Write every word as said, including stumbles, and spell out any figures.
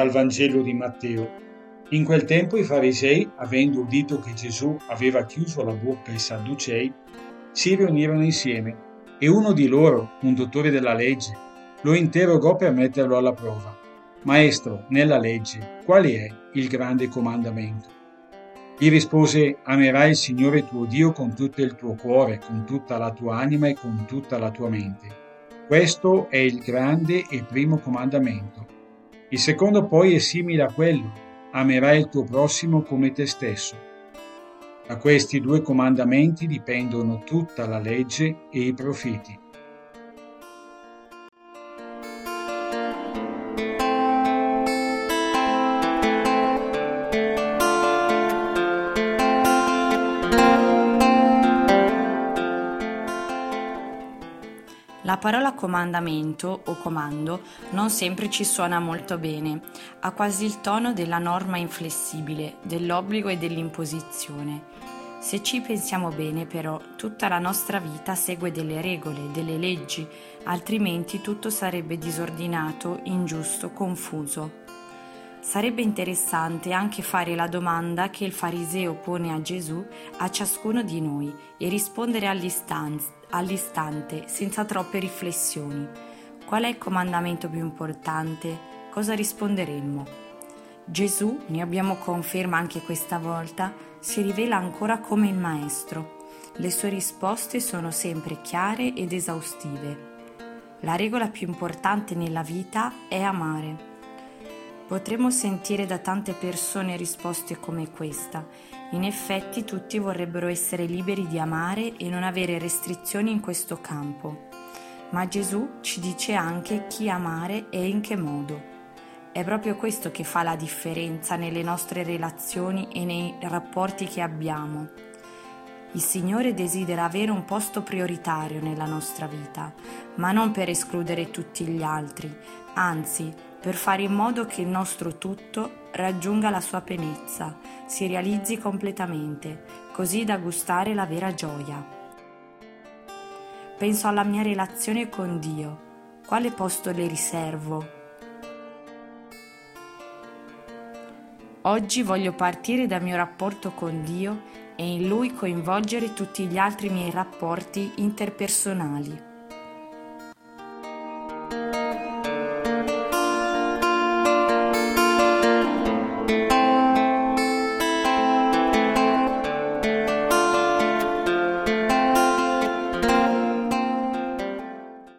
Dal Vangelo di Matteo. In quel tempo i farisei, avendo udito che Gesù aveva chiuso la bocca ai Sadducei, si riunirono insieme e uno di loro, un dottore della legge, lo interrogò per metterlo alla prova. Maestro, nella legge, quale è il grande comandamento? Gli rispose: amerai il Signore tuo Dio con tutto il tuo cuore, con tutta la tua anima e con tutta la tua mente. Questo è il grande e primo comandamento. Il secondo poi è simile a quello: amerai il tuo prossimo come te stesso. Da questi due comandamenti dipendono tutta la legge e i profeti. La parola comandamento o comando non sempre ci suona molto bene, ha quasi il tono della norma inflessibile, dell'obbligo e dell'imposizione. Se ci pensiamo bene, però, tutta la nostra vita segue delle regole, delle leggi, altrimenti tutto sarebbe disordinato, ingiusto, confuso. Sarebbe interessante anche fare la domanda che il fariseo pone a Gesù a ciascuno di noi e rispondere all'istante, all'istante senza troppe riflessioni. Qual è il comandamento più importante? Cosa risponderemmo? Gesù, ne abbiamo conferma anche questa volta, si rivela ancora come il Maestro. Le sue risposte sono sempre chiare ed esaustive. La regola più importante nella vita è amare. Potremmo sentire da tante persone risposte come questa. In effetti tutti vorrebbero essere liberi di amare e non avere restrizioni in questo campo. Ma Gesù ci dice anche chi amare e in che modo. È proprio questo che fa la differenza nelle nostre relazioni e nei rapporti che abbiamo. Il Signore desidera avere un posto prioritario nella nostra vita, ma non per escludere tutti gli altri, anzi, per fare in modo che il nostro tutto raggiunga la sua pienezza, si realizzi completamente, così da gustare la vera gioia. Penso alla mia relazione con Dio. Quale posto le riservo? Oggi voglio partire dal mio rapporto con Dio e in Lui coinvolgere tutti gli altri miei rapporti interpersonali.